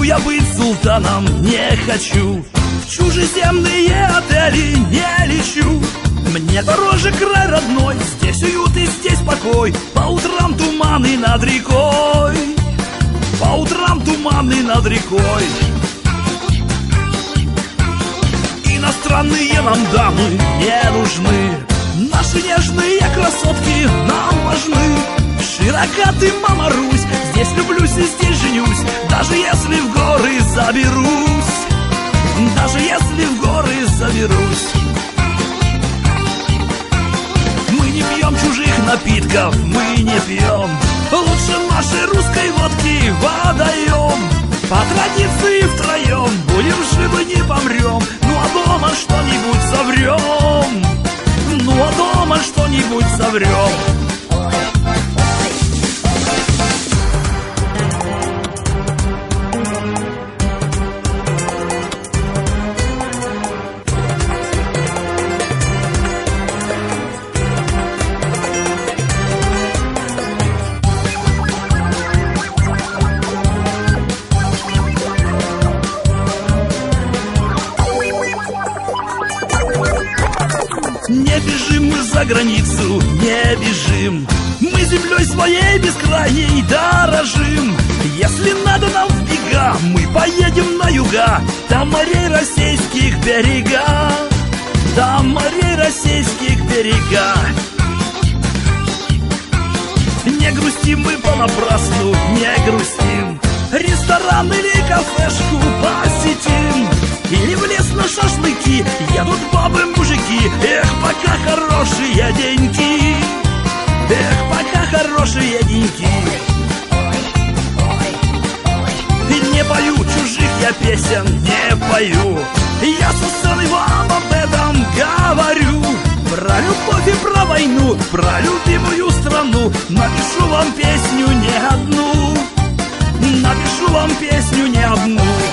хочу я быть султаном, не хочу. В чужеземные отели не лечу. Мне дороже край родной, здесь уют и здесь покой. По утрам туманы над рекой, по утрам туманы над рекой. Иностранные нам дамы не нужны, наши нежные красотки нам важны. Широка ты, мама Русь, здесь люблюсь и здесь женюсь. Даже если в горы заберусь, даже если в горы заберусь. Мы не пьем чужих напитков, мы не пьем. Лучше нашей русской водки водоем. По традиции втроем будем живы, не помрем. Ну а дома что-нибудь соврем, ну а дома что-нибудь соврем. Не бежим мы за границу, не бежим. Мы землей своей бескрайней дорожим. Если надо нам в бега, мы поедем на юга. Там морей российских берега, там морей российских берега. Не грустим мы понапрасну, не грустим. Ресторан или кафешку посетим. Или в лес на шашлыки едут бабы-мужики. Эх, пока хорошие деньки, эх, пока хорошие деньки. И не пою чужих я песен, не пою. Я со сцены вам об этом говорю. Про любовь и про войну, про любимую страну. Напишу вам песню не одну, напишу вам песню не одну.